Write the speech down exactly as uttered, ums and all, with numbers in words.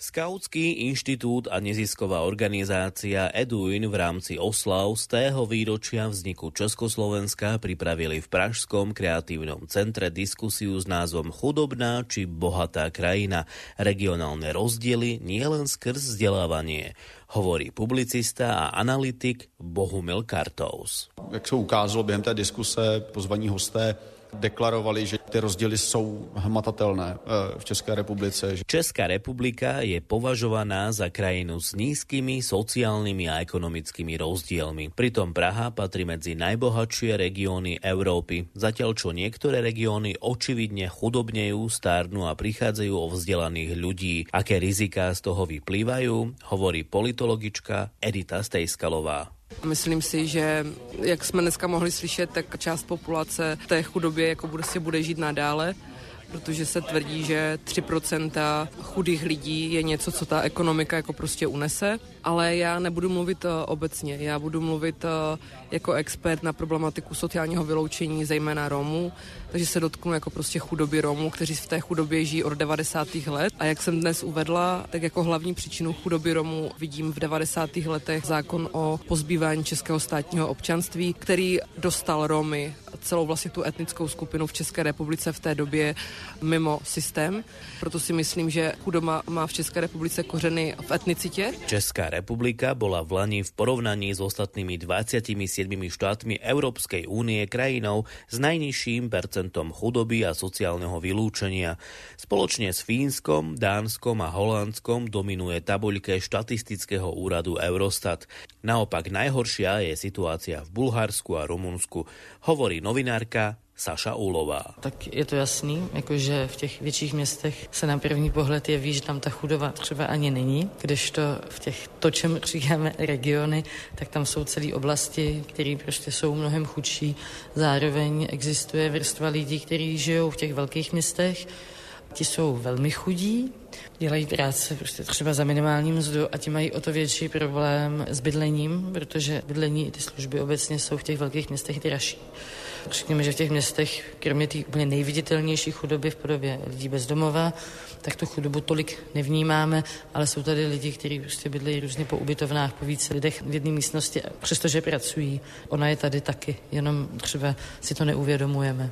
Skautský inštitút a nezisková organizácia Eduin v rámci oslav z tého výročia vzniku Československa pripravili v Pražskom kreatívnom centre diskusiu s názvom Chudobná či bohatá krajina. Regionálne rozdiely nielen skrz vzdelávanie, hovorí publicista a analytik Bohumil Kartous. Jak se ukázalo během té diskuse, pozvaní hosté deklarovali, že ty rozdíly jsou hmatatelné v České republice. Česká republika je považovaná za krajinu s nízkymi sociálnymi a ekonomickými rozdielmi. Pritom Praha patrí medzi najbohatšie regióny Európy, zatiaľ čo niektoré regióny očividne chudobnejú, stárnu a prichádzajú o vzdelaných ľudí. Aké riziká z toho vyplývajú, hovorí politologička Edita Stejskalová. Myslím si, že jak jsme dneska mohli slyšet, tak část populace v té chudobě jako prostě bude žít nadále, protože se tvrdí, že tři procenta chudých lidí je něco, co ta ekonomika jako prostě unese. Ale já nebudu mluvit obecně, já budu mluvit jako expert na problematiku sociálního vyloučení, zejména Romů, takže se dotknu jako prostě chudoby Romů, kteří v té chudobě žijí od devadesátých let. A jak jsem dnes uvedla, tak jako hlavní příčinu chudoby Romů vidím v devadesátých letech zákon o pozbývání českého státního občanství, který dostal Romy, celou vlastně tu etnickou skupinu v České republice v té době mimo systém. Proto si myslím, že chudoba má v České republice kořeny v etnicitě. Česká republika bola v lani v porovnaní s ostatnými dvadsiatimi siedmimi štátmi Európskej únie krajinou s najnižším percentom chudoby a sociálneho vylúčenia. Spoločne s Fínskom, Dánskom a Holandskom dominuje tabuľke štatistického úradu Eurostat. Naopak najhoršia je situácia v Bulharsku a Rumunsku, hovorí novinárka Saša Úlová. Tak je to jasný, jakože v těch větších městech se na první pohled jeví, že tam ta chudoba třeba ani není, kdežto v těch, to, čem říkáme regiony, tak tam jsou celé oblasti, které prostě jsou mnohem chudší. Zároveň existuje vrstva lidí, kteří žijou v těch velkých městech. Ti jsou velmi chudí, dělají práce prostě třeba za minimální mzdu a ti mají o to větší problém s bydlením, protože bydlení i ty služby obecně jsou v těch velkých městech dražší. Řekněme, že v těch městech, kromě té úplně nejviditelnější chudoby v podobě lidí bez domova, tak tu chudobu tolik nevnímáme, ale jsou tady lidi, kteří prostě bydlejí různě po ubytovnách, po více lidech v jedné místnosti, přestože pracují. Ona je tady taky, jenom třeba si to neuvědomujeme.